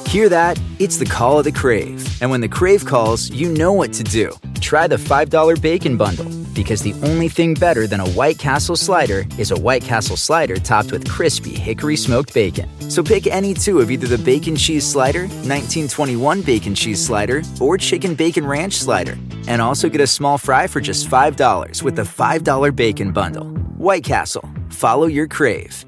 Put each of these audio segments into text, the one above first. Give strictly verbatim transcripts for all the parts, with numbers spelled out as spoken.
Hear that? It's the call of the Crave. And when the Crave calls, you know what to do. Try the five dollar Bacon Bundle, because the only thing better than a White Castle slider is a White Castle slider topped with crispy hickory smoked bacon. So pick any two of either the Bacon Cheese Slider, nineteen twenty-one Bacon Cheese Slider, or Chicken Bacon Ranch Slider. And also get a small fry for just five dollars with the five dollar Bacon Bundle. White Castle. Follow your Crave.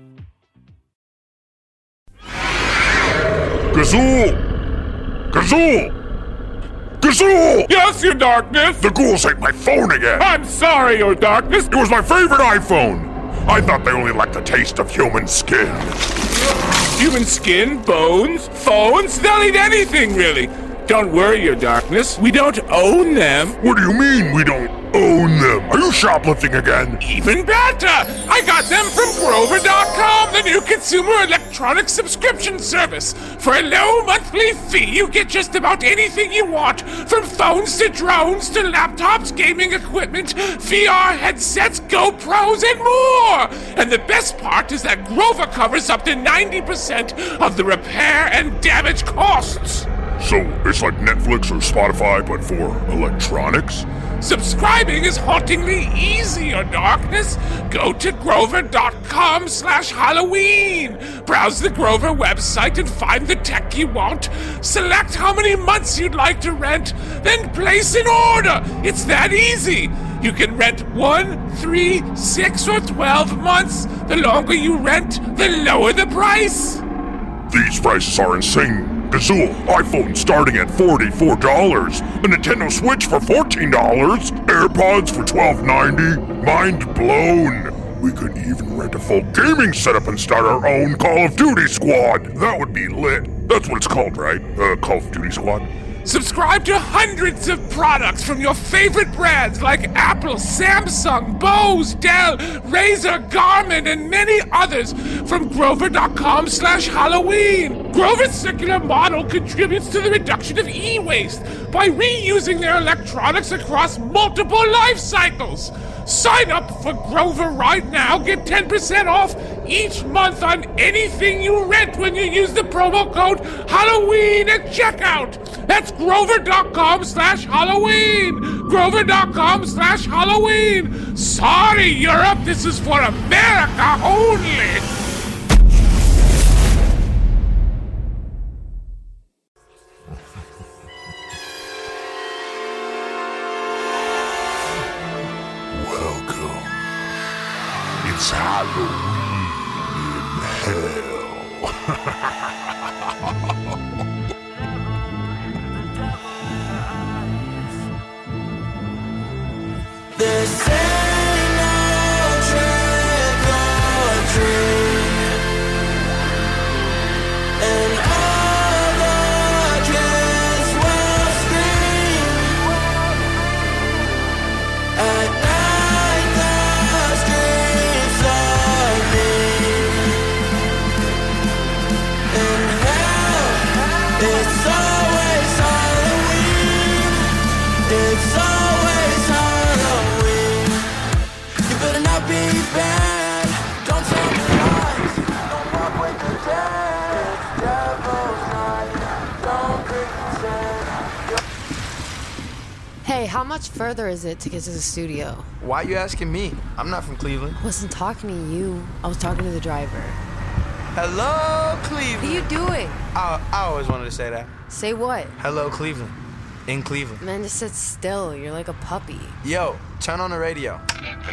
Gazoo! Gazoo! Gazoo! Yes, Your Darkness? The ghouls ate my phone again! I'm sorry, Your Darkness! It was my favorite iPhone! I thought they only liked the taste of human skin. Human skin, bones, phones, they'll eat anything, really. Don't worry, Your Darkness. We don't own them. What do you mean we don't own them? Are you shoplifting again? Even better! I got them from Grover dot com, the new consumer electronic subscription service. For a low monthly fee, you get just about anything you want, from phones to drones to laptops, gaming equipment, V R headsets, GoPros, and more! And the best part is that Grover covers up to ninety percent of the repair and damage costs. So it's like Netflix or Spotify, but for electronics? Subscribing is hauntingly easy, Your Darkness. Go to Grover dot com slash Halloween. Browse the Grover website and find the tech you want. Select how many months you'd like to rent, then place an order. It's that easy. You can rent one, three, six, or twelve months. The longer you rent, the lower the price. These prices are insane. Gazoo, iPhone starting at forty-four dollars, a Nintendo Switch for fourteen dollars, AirPods for twelve ninety. Mind blown. We could even rent a full gaming setup and start our own Call of Duty squad. That would be lit. That's what it's called, right? Uh, Call of Duty squad. Subscribe to hundreds of products from your favorite brands like Apple, Samsung, Bose, Dell, Razer, Garmin, and many others from Grover dot com slash Halloween. Grover's circular model contributes to the reduction of e-waste by reusing their electronics across multiple life cycles. Sign up for Grover right now. Get ten percent off each month on anything you rent when you use the promo code Halloween at checkout. That's Grover dot com slash Halloween. Grover dot com slash Halloween. Sorry, Europe. This is for America only. It's Halloween in hell. This ain't no trick or treat, and all the kids will scream at night. The streets are mean. In hell, it's always Halloween. It's always Halloween. You better not be bad. Don't tell me lies. Don't walk with the dead. It's devil's night. Don't pretend. Hey, how much further is it to get to the studio? Why are you asking me? I'm not from Cleveland. I wasn't talking to you. I was talking to the driver. Hello, Cleveland. What are you doing? I, I always wanted to say that. Say what? Hello, Cleveland. In Cleveland. Man, just sit still. You're like a puppy. Yo, turn on the radio.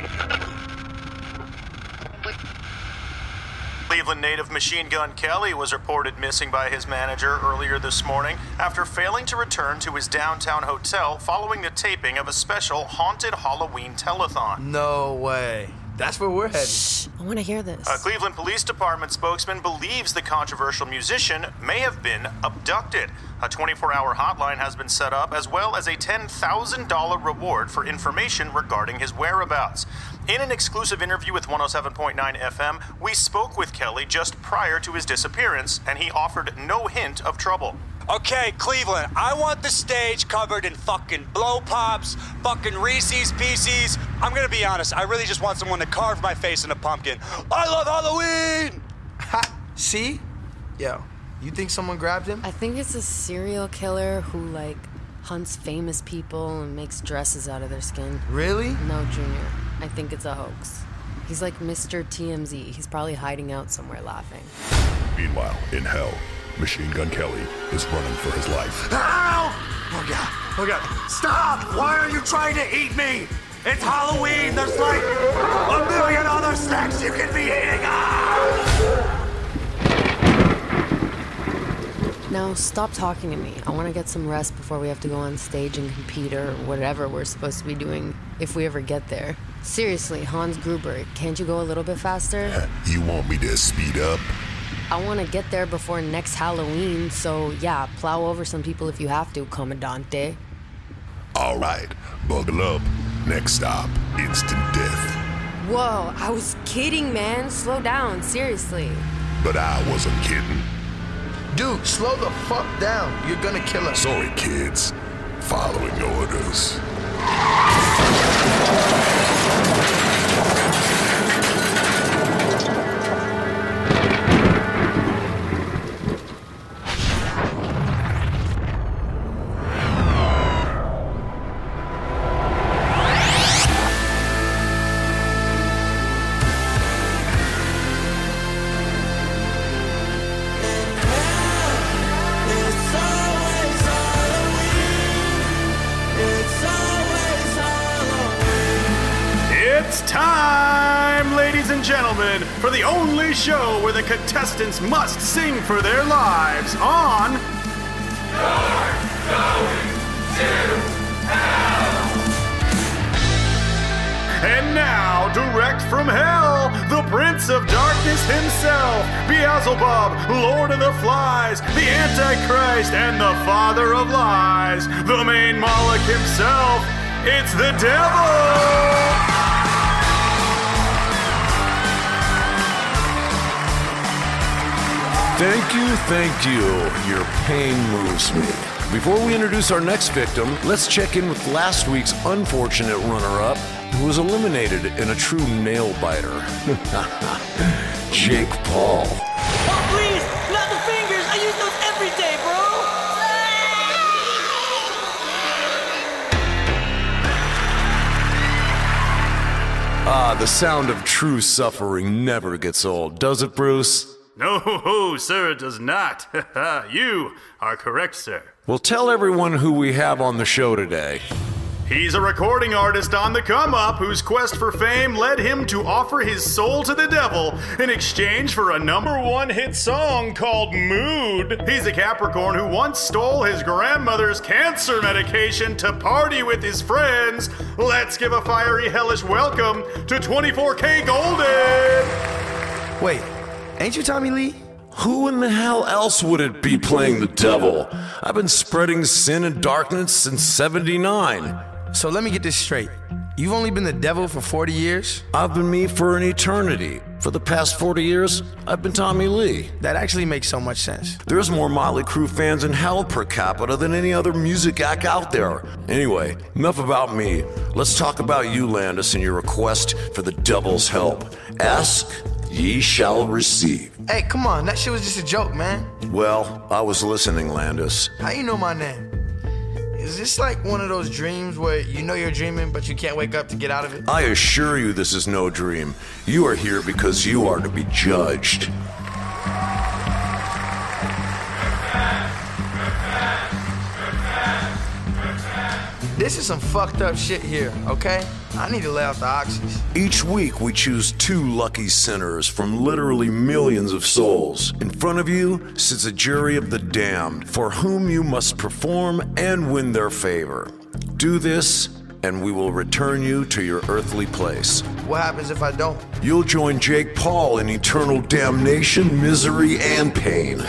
Cleveland native Machine Gun Kelly was reported missing by his manager earlier this morning after failing to return to his downtown hotel following the taping of a special Haunted Halloween telethon. No way. That's where we're headed. Shh, I want to hear this. A Cleveland Police Department spokesman believes the controversial musician may have been abducted. A twenty-four hour hotline has been set up, as well as a ten thousand dollars reward for information regarding his whereabouts. In an exclusive interview with one oh seven point nine F M, we spoke with Kelly just prior to his disappearance, and he offered no hint of trouble. Okay, Cleveland, I want the stage covered in fucking blow pops, fucking Reese's Pieces. I'm gonna be honest, I really just want someone to carve my face in a pumpkin. I love Halloween! Ha! See? Yo, You think someone grabbed him? I think it's a serial killer who, like, hunts famous people and makes dresses out of their skin. Really? No, Junior. I think it's a hoax. He's like Mister T M Z. He's probably hiding out somewhere laughing. Meanwhile, in hell, Machine Gun Kelly is running for his life. Ow! Oh God, oh God, stop! Why are you trying to eat me? It's Halloween, there's like a million other snacks you can be eating! Ah! Now, stop talking to me. I want to get some rest before we have to go on stage and compete or whatever we're supposed to be doing if we ever get there. Seriously, Hans Gruber, can't you go a little bit faster? You want me to speed up? I want to get there before next Halloween, so yeah, plow over some people if you have to, Commandante. All right, buckle up. Next stop, instant death. Whoa, I was kidding, man. Slow down, seriously. But I wasn't kidding. Dude, slow the fuck down. You're gonna kill us. Sorry, kids. Following orders. Gentlemen, for the only show where the contestants must sing for their lives on You're Going to Hell. And now, direct from hell, the Prince of Darkness himself, Beelzebub, Lord of the Flies, the Antichrist, and the Father of Lies, the main Moloch himself, it's the devil! Thank you, thank you. Your pain moves me. Before we introduce our next victim, let's check in with last week's unfortunate runner-up, who was eliminated in a true nail-biter. Jake Paul. Oh, please! Not the fingers! I use those every day, bro! Ah, the sound of true suffering never gets old, does it, Bruce? No, sir, it does not. You are correct, sir. Well, tell everyone who we have on the show today. He's a recording artist on the come-up whose quest for fame led him to offer his soul to the devil in exchange for a number one hit song called Mood. He's a Capricorn who once stole his grandmother's cancer medication to party with his friends. Let's give a fiery, hellish welcome to twenty-four K Golden! Wait. Ain't you Tommy Lee? Who in the hell else would it be playing the devil? I've been spreading sin and darkness since seventy-nine. So let me get this straight. You've only been the devil for forty years? I've been me for an eternity. For the past forty years, I've been Tommy Lee. That actually makes so much sense. There's more Motley Crue fans in hell per capita than any other music act out there. Anyway, enough about me. Let's talk about you, Landis, and your request for the devil's help. Ask, ye shall receive. Hey, come on, that shit was just a joke, man. Well, I was listening, Landis. How you know my name? Is this like one of those dreams where you know you're dreaming, but you can't wake up to get out of it? I assure you this is no dream. You are here because you are to be judged. This is some fucked up shit here, okay? I need to lay off the oxys. Each week we choose two lucky sinners from literally millions of souls. In front of you sits a jury of the damned, for whom you must perform and win their favor. Do this, and we will return you to your earthly place. What happens if I don't? You'll join Jake Paul in eternal damnation, misery, and pain.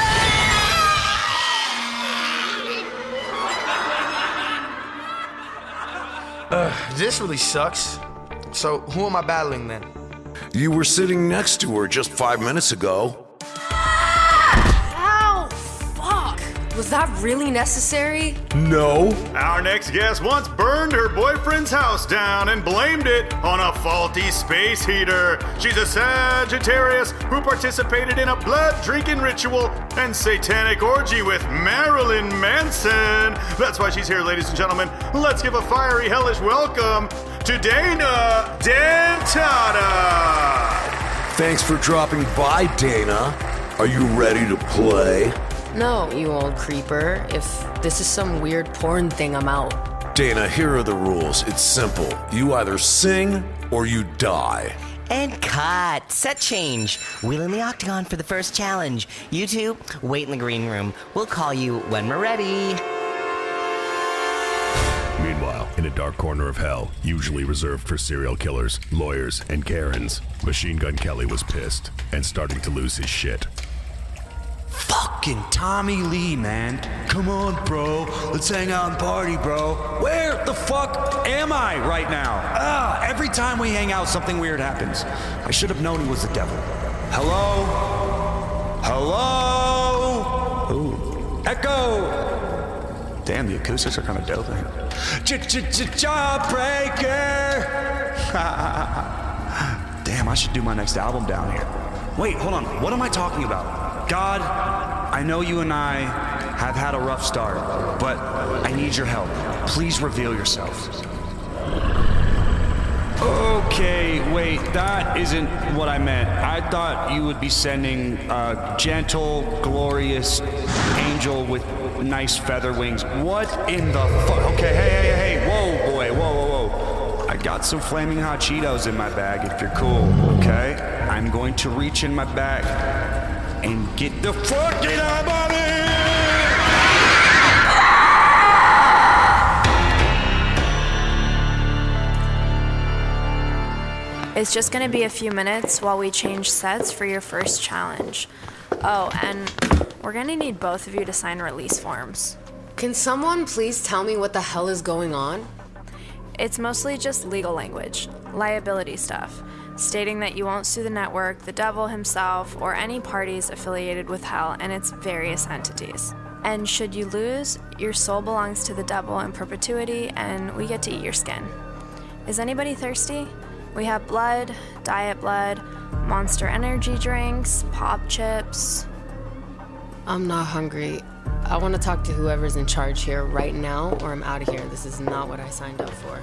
Uh, this really sucks. So, who am I battling then? You were sitting next to her just five minutes ago. Ow! Fuck! Was that really necessary? No. Our next guest once burned her boyfriend's house down and blamed it on a faulty space heater. She's a Sagittarius who participated in a blood-drinking ritual and satanic orgy with Marilyn Manson. That's why she's here, ladies and gentlemen. Let's give a fiery, hellish welcome to Dana Dentata. Thanks for dropping by, Dana. Are you ready to play? No, you old creeper. If this is some weird porn thing, I'm out. Dana, here are the rules. It's simple. You either sing or you die. And cut. Set change. Wheel in the octagon for the first challenge. You two, wait in the green room. We'll call you when we're ready. Meanwhile, in a dark corner of hell, usually reserved for serial killers, lawyers, and Karens, Machine Gun Kelly was pissed and starting to lose his shit. Fucking Tommy Lee, man. Come on, bro. Let's hang out and party, bro. Where the fuck am I right now? Ah, every time we hang out, something weird happens. I should have known he was the devil. Hello? Hello? Ooh. Echo! Damn, the acoustics are kind of dope. Jawbreaker! Damn, I should do my next album down here. Wait, hold on. What am I talking about? God, I know you and I have had a rough start, but I need your help. Please reveal yourself. Okay, wait, that isn't what I meant. I thought you would be sending a gentle, glorious angel with nice feather wings. What in the fuck? Okay, hey, hey, hey, whoa, boy, whoa, whoa, whoa. I got some flaming hot Cheetos in my bag if you're cool, okay? I'm going to reach in my bag and get the fucking out of here! It's just gonna be a few minutes while we change sets for your first challenge. Oh, and we're gonna need both of you to sign release forms. Can someone please tell me what the hell is going on? It's mostly just legal language, liability stuff, stating that you won't sue the network, the devil himself, or any parties affiliated with hell and its various entities. And should you lose, your soul belongs to the devil in perpetuity and we get to eat your skin. Is anybody thirsty? We have blood, diet blood, Monster energy drinks, pop chips. I'm not hungry. I want to talk to whoever's in charge here right now, or I'm out of here. This is not what I signed up for.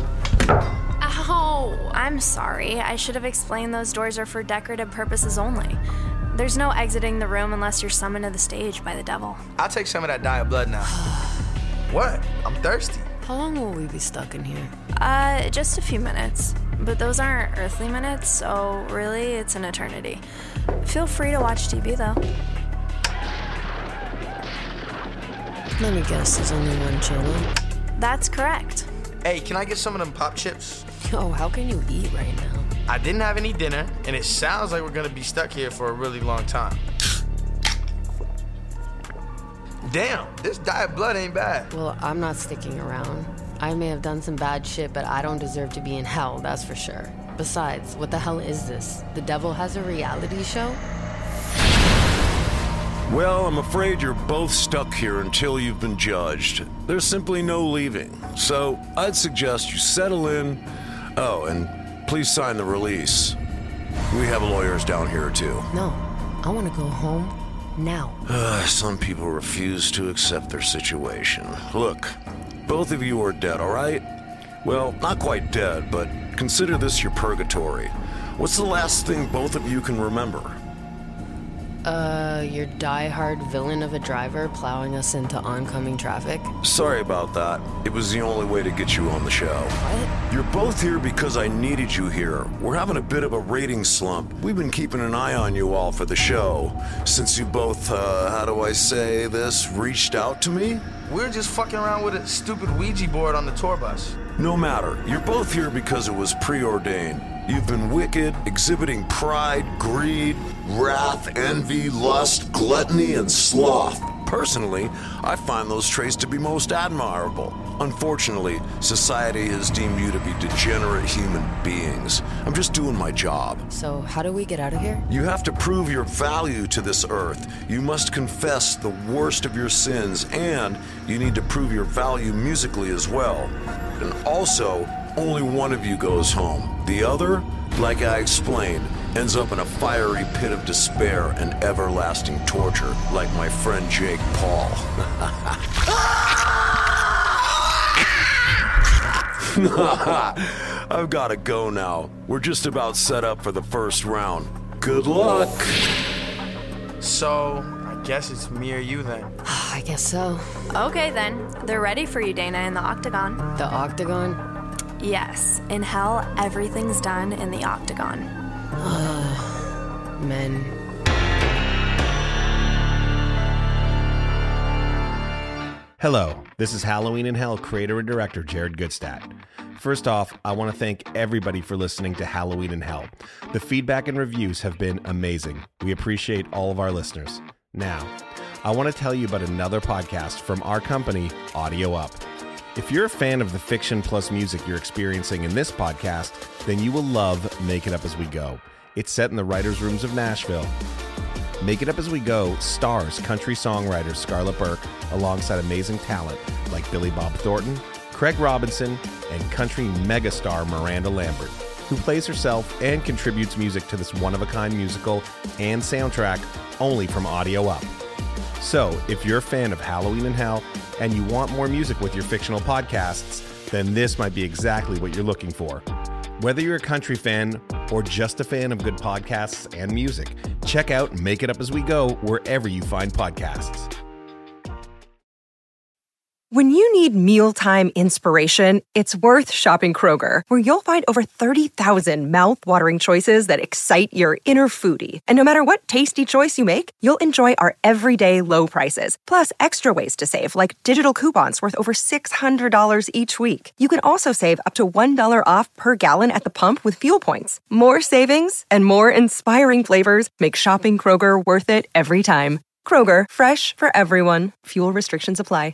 Ow! I'm sorry. I should have explained those doors are for decorative purposes only. There's no exiting the room unless you're summoned to the stage by the devil. I'll take some of that diet blood now. What? I'm thirsty. How long will we be stuck in here? Uh, just a few minutes. But those aren't earthly minutes, so really it's an eternity. Feel free to watch T V though. Let me guess, there's only one channel? That's correct. Hey, can I get some of them pop chips? Yo, how can you eat right now? I didn't have any dinner, and it sounds like we're gonna be stuck here for a really long time. Damn, this diet blood ain't bad. Well, I'm not sticking around. I may have done some bad shit, but I don't deserve to be in hell, that's for sure. Besides, what the hell is this? The devil has a reality show? Well, I'm afraid you're both stuck here until you've been judged. There's simply no leaving. So I'd suggest you settle in. Oh, and please sign the release. We have lawyers down here too. No, I want to go home now. Uh, some people refuse to accept their situation. Look, both of you are dead, all right? Well, not quite dead, but consider this your purgatory. What's the last thing both of you can remember? Uh, your die-hard villain of a driver plowing us into oncoming traffic? Sorry about that. It was the only way to get you on the show. What? You're both here because I needed you here. We're having a bit of a rating slump. We've been keeping an eye on you all for the show. Since you both, uh, how do I say this, reached out to me? We're just fucking around with a stupid Ouija board on the tour bus. No matter. You're both here because it was preordained. You've been wicked, exhibiting pride, greed, wrath, envy, lust, gluttony, and sloth. Personally, I find those traits to be most admirable. Unfortunately, society has deemed you to be degenerate human beings. I'm just doing my job. So, how do we get out of here? You have to prove your value to this earth. You must confess the worst of your sins, and you need to prove your value musically as well. And also, only one of you goes home. The other, like I explained, ends up in a fiery pit of despair and everlasting torture, like my friend Jake Paul. I've got to go now. We're just about set up for the first round. Good luck. So, I guess it's me or you then. I guess so. Okay then, they're ready for you, Dana, in the Octagon. The Octagon? Yes, in hell, everything's done in the Octagon. Men. Hello, this is Halloween in Hell creator and director Jared Goodstadt. First off, I want to thank everybody for listening to Halloween in Hell. The feedback and reviews have been amazing. We appreciate all of our listeners. Now, I want to tell you about another podcast from our company, Audio Up. If you're a fan of the fiction plus music you're experiencing in this podcast, then you will love Make It Up As We Go. It's set in the writers' rooms of Nashville. Make It Up As We Go stars country songwriter Scarlett Burke alongside amazing talent like Billy Bob Thornton, Craig Robinson, and country megastar Miranda Lambert, who plays herself and contributes music to this one-of-a-kind musical and soundtrack only from Audio Up. So, if you're a fan of Halloween in Hell and you want more music with your fictional podcasts, then this might be exactly what you're looking for. Whether you're a country fan or just a fan of good podcasts and music, check out Make It Up As We Go wherever you find podcasts. When you need mealtime inspiration, it's worth shopping Kroger, where you'll find over thirty thousand mouth-watering choices that excite your inner foodie. And no matter what tasty choice you make, you'll enjoy our everyday low prices, plus extra ways to save, like digital coupons worth over six hundred dollars each week. You can also save up to one dollar off per gallon at the pump with fuel points. More savings and more inspiring flavors make shopping Kroger worth it every time. Kroger, fresh for everyone. Fuel restrictions apply.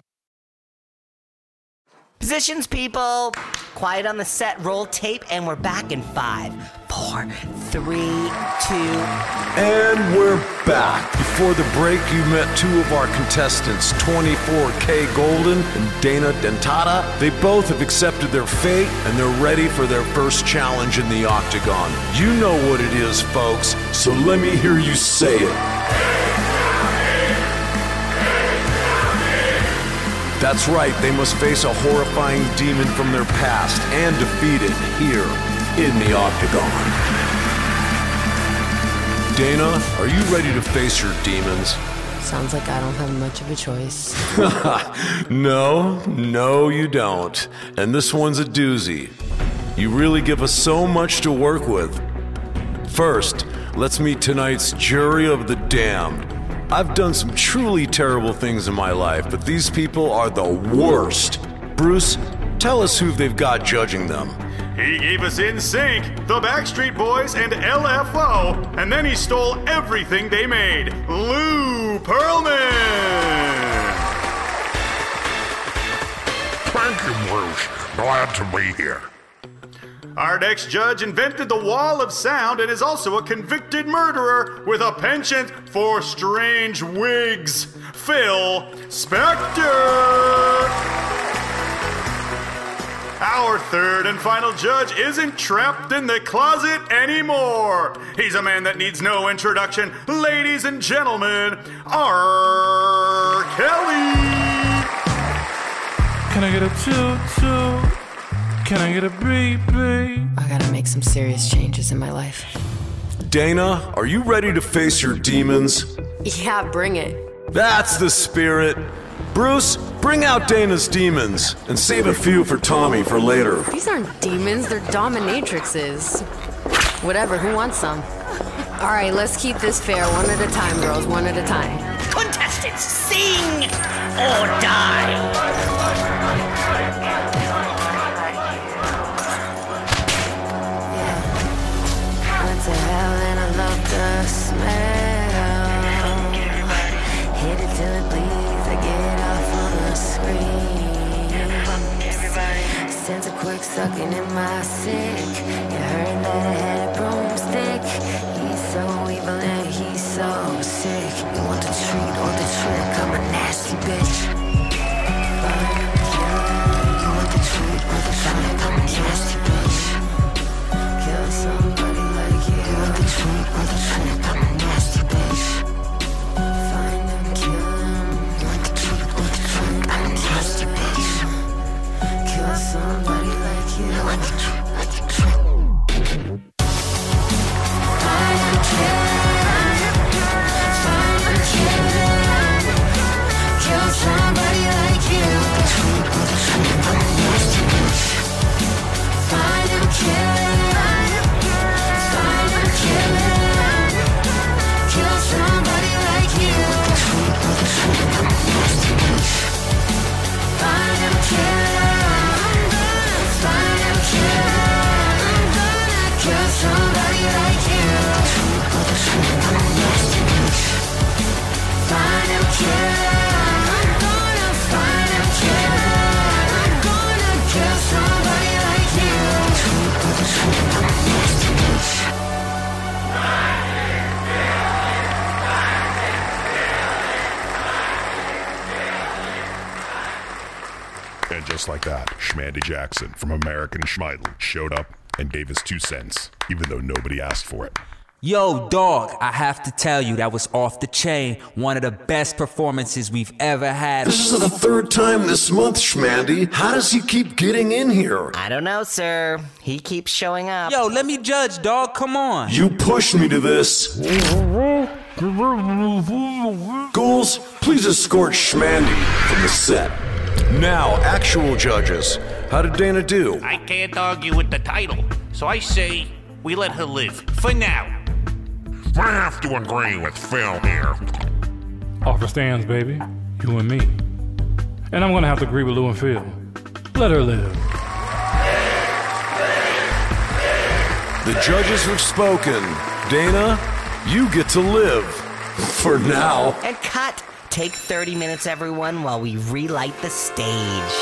Positions, people. Quiet on the set, roll tape, and we're back in five, four, three, two. And we're back. Before the break, you met two of our contestants, twenty-four K Golden and Dana Dentata. They both have accepted their fate, and they're ready for their first challenge in the Octagon. You know what it is, folks, so let me hear you say it. That's right, they must face a horrifying demon from their past and defeat it here in the Octagon. Dana, are you ready to face your demons? Sounds like I don't have much of a choice. No, no you don't. And this one's a doozy. You really give us so much to work with. First, let's meet tonight's jury of the damned. I've done some truly terrible things in my life, but these people are the worst. Bruce, tell us who they've got judging them. He gave us N Sync, the Backstreet Boys, and L F O, and then he stole everything they made. Lou Pearlman! Thank you, Bruce. Glad to be here. Our next judge invented the wall of sound and is also a convicted murderer with a penchant for strange wigs. Phil Spector! Our third and final judge isn't trapped in the closet anymore. He's a man that needs no introduction. Ladies and gentlemen, R. Kelly! Can I get a toot-toot? Can I get a beep beep? I gotta make some serious changes in my life. Dana, are you ready to face your demons? Yeah, bring it. That's the spirit. Bruce, bring out Dana's demons and save a few for Tommy for later. These aren't demons, they're dominatrixes. Whatever, who wants some? All right, let's keep this fair, one at a time, girls, one at a time. Contestants, sing or die. To hell and I love the smell. Hit it till it bleeds. sucking in my sick. You heard that I had a broomstick. He's so evil and he's so sick. You want the treat or the trick? I'm a nasty bitch. Fine, kill him. You want the treat or the trick? I'm a nasty bitch. Kill somebody like you. You want the treat or the trick? I'm a nasty bitch. Find him, kill him. You want the treat or the trick? I'm a nasty bitch. Kill somebody like you. You want the treat or the trick? Find him, kill him. Find him, kill him. Kill somebody like you. The treat or the trick? I'm a nasty bitch. Find him, kill him. Find him, kill him. Kill somebody like you. The treat or the trick? I'm a nasty bitch. Find him, kill him. Find him, kill him. I'm gonna kill somebody like you. The treat or the trick? I'm a nasty bitch. Find him, kill him. I'm gonna find him, kill him. I'm gonna kill somebody like you. The treat or the trick? I'm a nasty bitch. And just like that, Schmandy Jackson from American Schmeidel showed up and gave his two cents, even though nobody asked for it. Yo, dog, I have to tell you, that was off the chain. One of the best performances we've ever had. This is the third time this month, Schmandy. How does he keep getting in here? I don't know, sir. He keeps showing up. Yo, let me judge, dog. Come on. You pushed me to this. Ghouls, please escort Schmandy from the set. Now, actual judges. How did Dana do? I can't argue with the title, so I say we let her live. For now. I have to agree with Phil here. Offer stands, baby. You and me. And I'm gonna have to agree with Lou and Phil. Let her live. The judges have spoken. Dana, you get to live. For now. And cut. Take thirty minutes, everyone, while we relight the stage.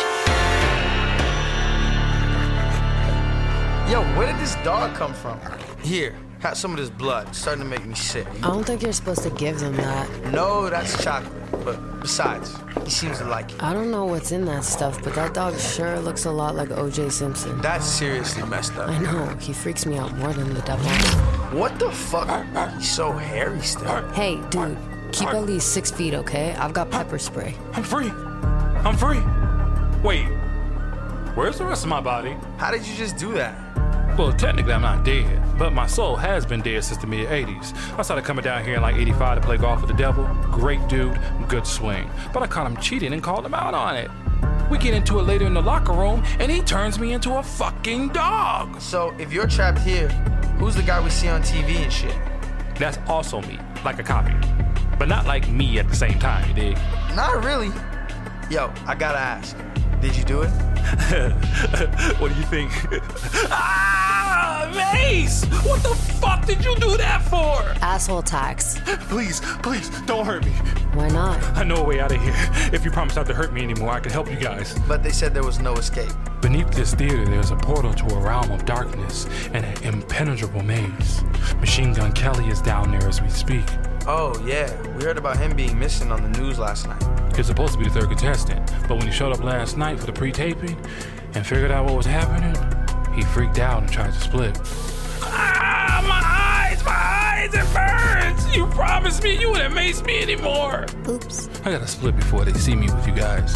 Yo, where did this dog come from? Here, have some of this blood. It's starting to make me sick. I don't think you're supposed to give them that. No, that's chocolate. But besides, he seems to like it. I don't know what's in that stuff, but that dog sure looks a lot like O J Simpson. That's seriously messed up. I know. He freaks me out more than the devil. What the fuck? He's so hairy still. Hey, dude. Keep at least six feet, okay? I've got pepper spray. I'm free. I'm free. Wait. Where's the rest of my body? How did you just do that? Well, technically I'm not dead, but my soul has been dead since the mid eighties. I started coming down here in like eighty-five to play golf with the devil. Great dude, good swing. But I caught him cheating and called him out on it. We get into it later in the locker room, and he turns me into a fucking dog. So if you're trapped here, who's the guy we see on T V and shit? That's also me, like a copy. But not like me at the same time, you dig? Not really. Yo, I gotta ask. Did you do it? What do you think? Ah, Mace! What the fuck did you do that for? Asshole tax. Please, please, don't hurt me. Why not? I know a way out of here. If you promise not to hurt me anymore, I can help you guys. But they said there was no escape. Beneath this theater, there's a portal to a realm of darkness and an impenetrable maze. Machine Gun Kelly is down there as we speak. Oh, yeah. We heard about him being missing on the news last night. He's supposed to be the third contestant, but when he showed up last night for the pre-taping and figured out what was happening, he freaked out and tried to split. Ah, my eyes, my eyes, it burns! You promised me you wouldn't mace me anymore. Oops. I gotta split before they see me with you guys.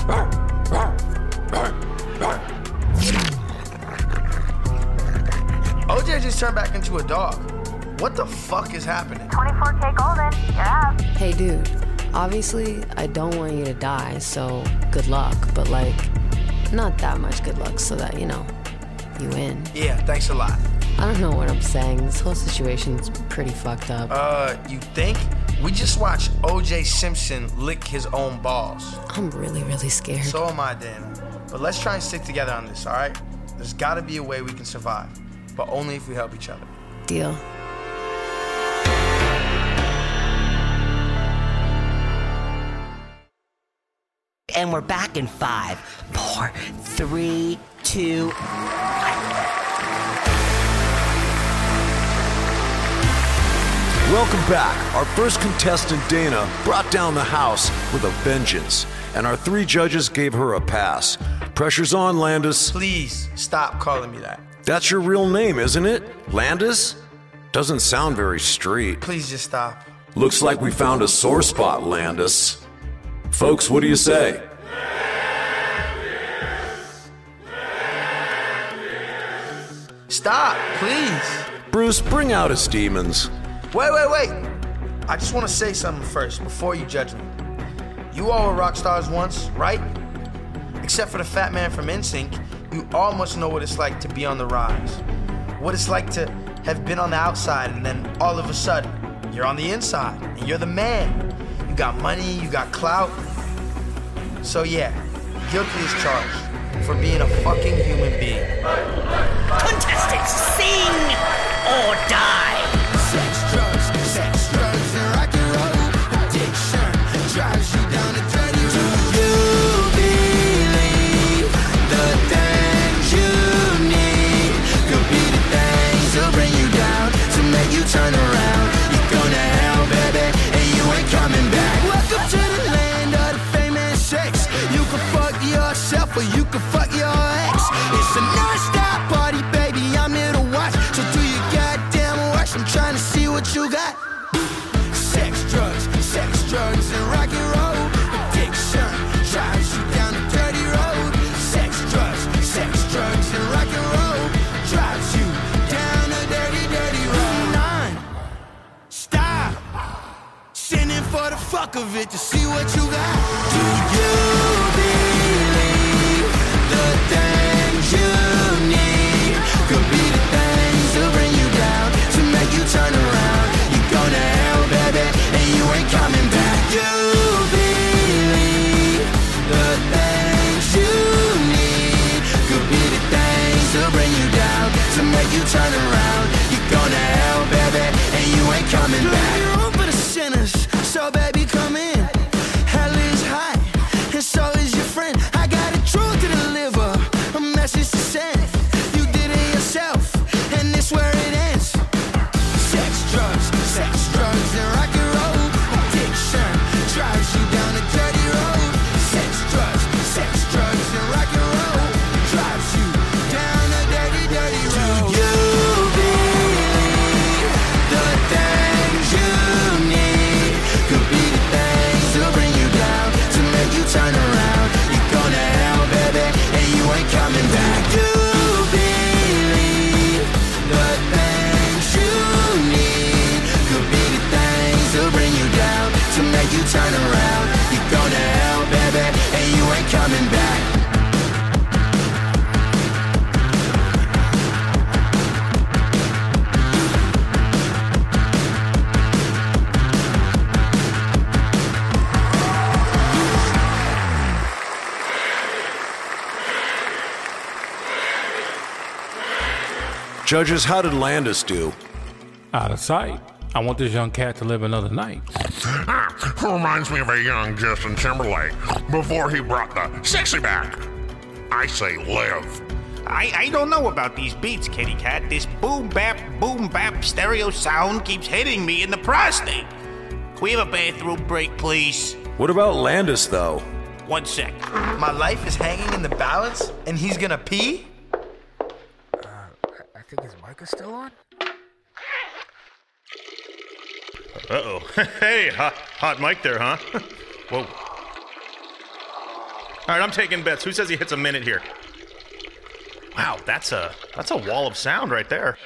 O J just turned back into a dog. What the fuck is happening? twenty-four K Golden, you're out. Hey, dude. Obviously, I don't want you to die, so good luck. But, like, not that much good luck so that, you know, you win. Yeah, thanks a lot. I don't know what I'm saying. This whole situation's pretty fucked up. Uh, you think? We just watched O J Simpson lick his own balls. I'm really, really scared. So am I, Dana. But let's try and stick together on this, all right? There's gotta be a way we can survive, but only if we help each other. Deal. And we're back in five, four, three, two. Welcome back. Our first contestant, Dana, brought down the house with a vengeance, and our three judges gave her a pass. Pressure's on, Landis. Please stop calling me that. That's your real name, isn't it? Landis? Doesn't sound very street. Please just stop. Looks like we found a sore spot, Landis. Folks, what do you say? Stop, please. Bruce, bring out his demons. Wait, wait, wait. I just want to say something first before you judge me. You all were rock stars once, right? Except for the fat man from N Sync, you all must know what it's like to be on the rise. What it's like to have been on the outside and then all of a sudden, you're on the inside and you're the man. You got money, you got clout. So yeah, guilty as charged for being a fucking human being. Contestants, sing or die. Sex, drugs, sex, drugs, and rock and roll. Addiction drives you down a dirty road. Do you believe the things you need could be the things that'll bring you down to make you turn around? You're going to hell, baby, and you ain't coming back. Welcome to the land of the fame and sex. You can fuck yourself or you can fuck your ex. It's a non-stop party, baby, I'm here to watch. So do your goddamn worst, I'm trying to see what you got. Sex, drugs, sex, drugs, and rock and roll. Addiction drives you down a dirty road. Sex, drugs, sex, drugs, and rock and roll drives you down a dirty, dirty road. Nine, stop. Sending for the fuck of it to see what you got. Do you believe the things you need could be the things that'll bring you down to make you turn around? You're going to hell, baby, and you ain't coming back. You believe the things you need could be the things that'll bring you down to make you turn around. You're going to hell, baby, and you ain't coming back. You're room for the sinners, so baby, come in. Hell is hot, and so is your friend. I got a truth to deliver, a message to send. You did it yourself, and this where it ends. Sex, drugs, sex, drugs, and rock and roll. Addiction drives you down a dirty road. Sex, drugs, sex, drugs, and rock and roll drives you down a dirty, dirty road. Do you believe the things you need could be the things that'll bring you down to make you turn around? You're going to hell, baby, and you ain't coming back. Do you believe the things you need could be the things that'll bring you down to make you turn around? You're going to hell, baby, and you ain't coming back. Judges, how did Landis do? Out of sight. I want this young cat to live another night. Ah, reminds me of a young Justin Timberlake before he brought the sexy back. I say live. I, I don't know about these beats, kitty cat. This boom bap, boom bap stereo sound keeps hitting me in the prostate. Can we have a bathroom break, please? What about Landis, though? One sec. My life is hanging in the balance, and he's gonna pee? I think his mic is still on. Uh-oh. Hey, hot, hot mic there, huh? Whoa. All right, I'm taking bets. Who says he hits a minute here? Wow, that's a that's a wall of sound right there.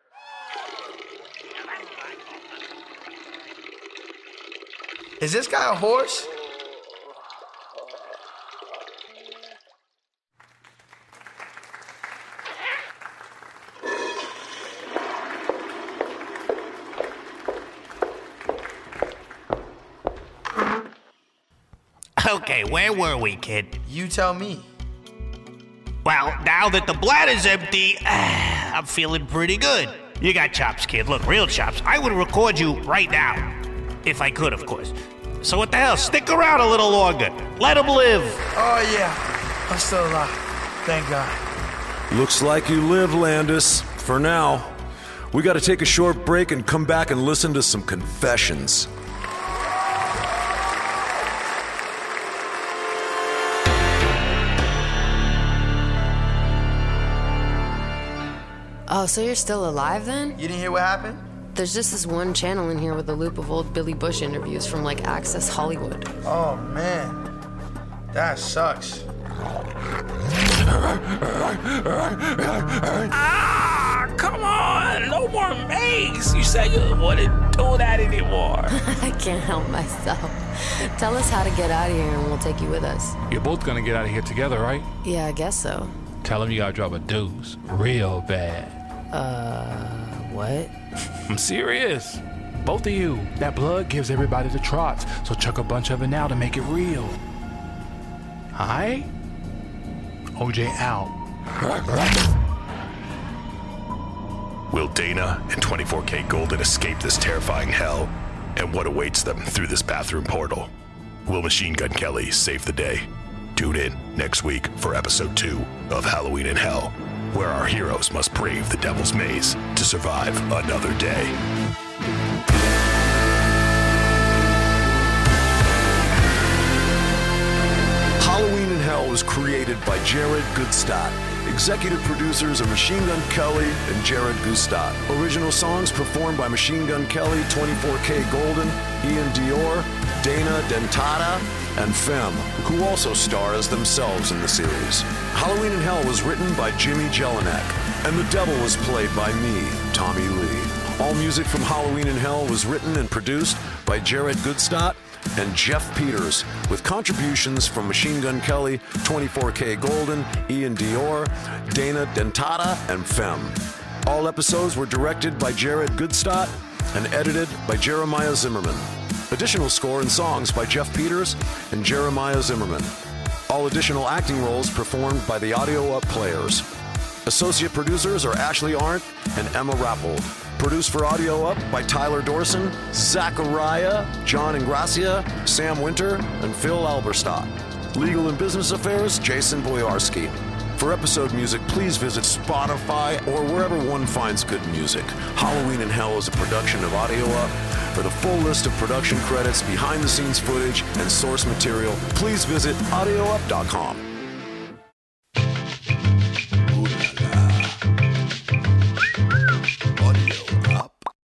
Is this guy a horse? Okay, where were we, kid? You tell me. Well, now that the bladder's empty, I'm feeling pretty good. You got chops, kid. Look, real chops. I would record you right now. If I could, of course. So what the hell? Stick around a little longer. Let him live. Oh, yeah. I'm still alive. Thank God. Looks like you live, Landis. For now. We got to take a short break and come back and listen to some confessions. Oh, so you're still alive then? You didn't hear what happened? There's just this one channel in here with a loop of old Billy Bush interviews from like Access Hollywood. Oh man, that sucks. Ah, come on, no more makes. You said you wouldn't do that anymore. I can't help myself. Tell us how to get out of here and we'll take you with us. You're both gonna get out of here together, right? Yeah, I guess so. Tell him you gotta drop a deuce real bad. Uh, what? I'm serious. Both of you. That blood gives everybody the trots, so chuck a bunch of it now to make it real. Alright? O J out. Will Dana and twenty-four K Golden escape this terrifying hell? And what awaits them through this bathroom portal? Will Machine Gun Kelly save the day? Tune in next week for episode two of Halloween in Hell, where our heroes must brave the Devil's Maze to survive another day. Halloween in Hell was created by Jared Goodstadt. Executive producers are Machine Gun Kelly and Jared Goodstadt. Original songs performed by Machine Gun Kelly, twenty-four K Golden, Ian Dior, Dana Dentata, and Femme, who also star as themselves in the series. Halloween in Hell was written by Jimmy Jelinek, and the devil was played by me, Tommy Lee. All music from Halloween in Hell was written and produced by Jared Goodstadt and Jeff Peters, with contributions from Machine Gun Kelly, twenty-four K Golden, Ian Dior, Dana Dentata, and Femme. All episodes were directed by Jared Goodstadt and edited by Jeremiah Zimmerman. Additional score and songs by Jeff Peters and Jeremiah Zimmerman. All additional acting roles performed by the Audio Up Players. Associate producers are Ashley Arndt and Emma Rappold. Produced for Audio Up by Tyler Dorson, Zachariah, John Ingracia, Sam Winter, and Phil Alberstadt. Legal and Business Affairs, Jason Boyarsky. For episode music, please visit Spotify or wherever one finds good music. Halloween in Hell is a production of Audio Up. For the full list of production credits, behind-the-scenes footage, and source material, please visit audio up dot com.